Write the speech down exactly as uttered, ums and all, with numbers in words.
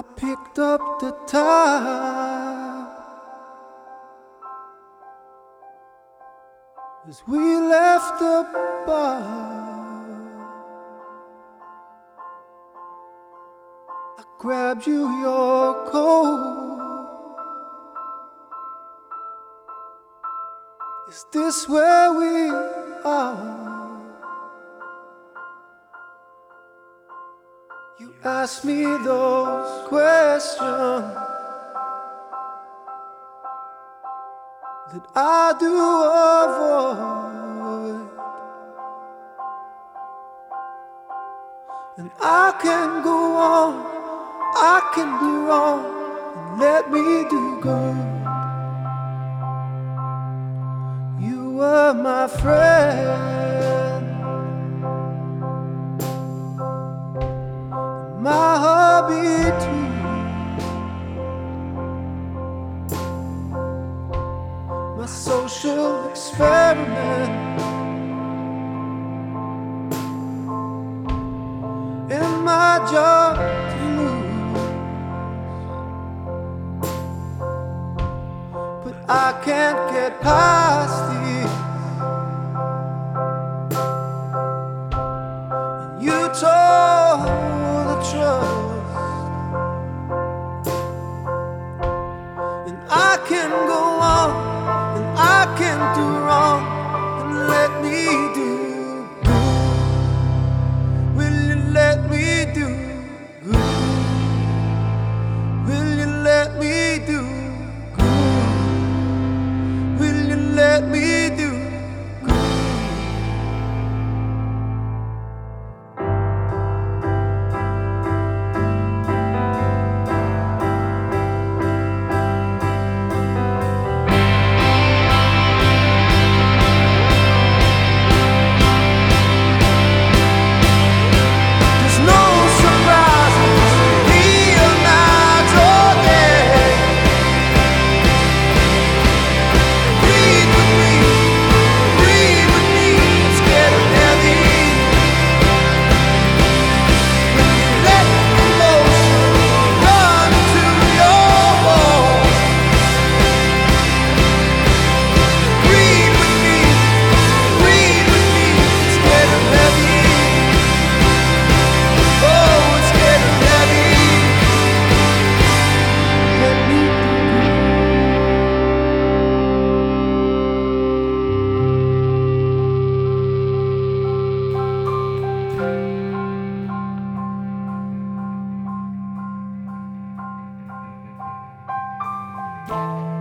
I picked up the tab as we left the bar. I grabbed you your coat. Is this where we are? You asked me those questions that I do avoid, and I can go on, I can do wrong, and let me do good. You were my friend, my hobby too. My social experiment, and my job to lose. But I can't get past this, and you told the trust, and I can go on, I can do wrong, and let me do good. Will you let me do good? Will you let me do good? Will you let me do good? Bye.